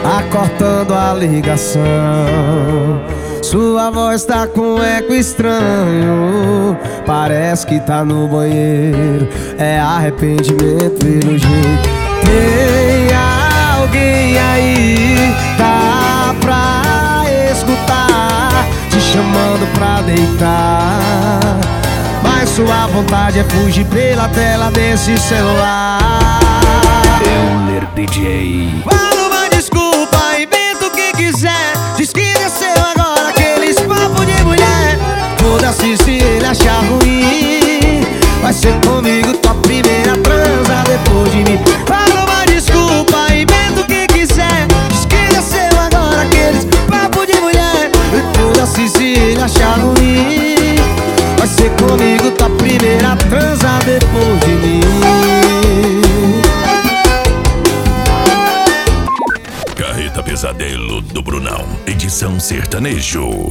Acortando a ligação, sua voz tá com eco estranho. Parece que tá no banheiro, é arrependimento pelo jeito. Tem alguém aí, dá pra escutar, te chamando pra deitar, mas sua vontade é fugir pela tela desse celular. Euler DJ. Fala uma desculpa, inventa o que quiser, diz que desceu agora aqueles papos de mulher. Foda-se se ele achar ruim, vai ser comigo tua primeira transa depois de mim. Fala uma desculpa, inventa o que quiser, diz que desceu agora aqueles papos de mulher. Foda-se se ele achar ruim, vai ser comigo tua primeira transa depois de mim. Carreta Pesadelo do Brunão, edição sertanejo.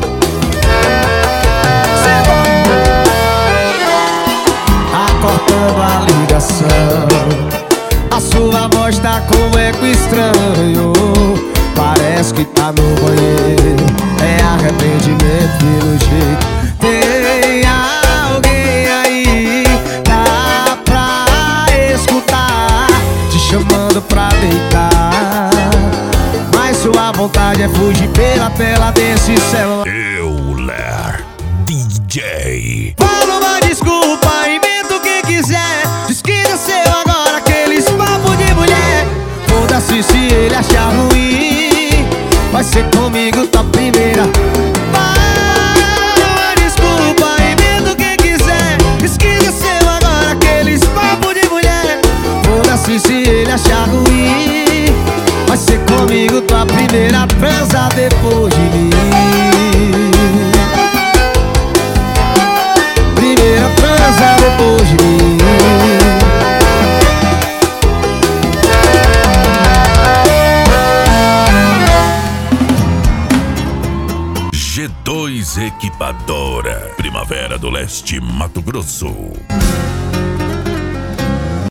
Acortando a ligação, a sua voz tá com eco estranho. Parece que tá no banheiro, é arrependimento pelo jeito. Tem alguém aí, dá pra escutar, te chamando pra deitar, mas sua vontade é fugir pela tela desse celular. Euler DJ. Fala uma desculpa, inventa o que quiser, diz que desceu agora aqueles papos de mulher. Foda-se se ele achar ruim, vai ser comigo tua primeira. Fala uma desculpa, inventa o que quiser, diz que desceu agora aqueles papos de mulher. Foda-se se ele achar ruim, vai ser comigo tua primeira transa depois de mim. Primeira transa depois de mim. G2 Equipadora, Primavera do Leste, Mato Grosso.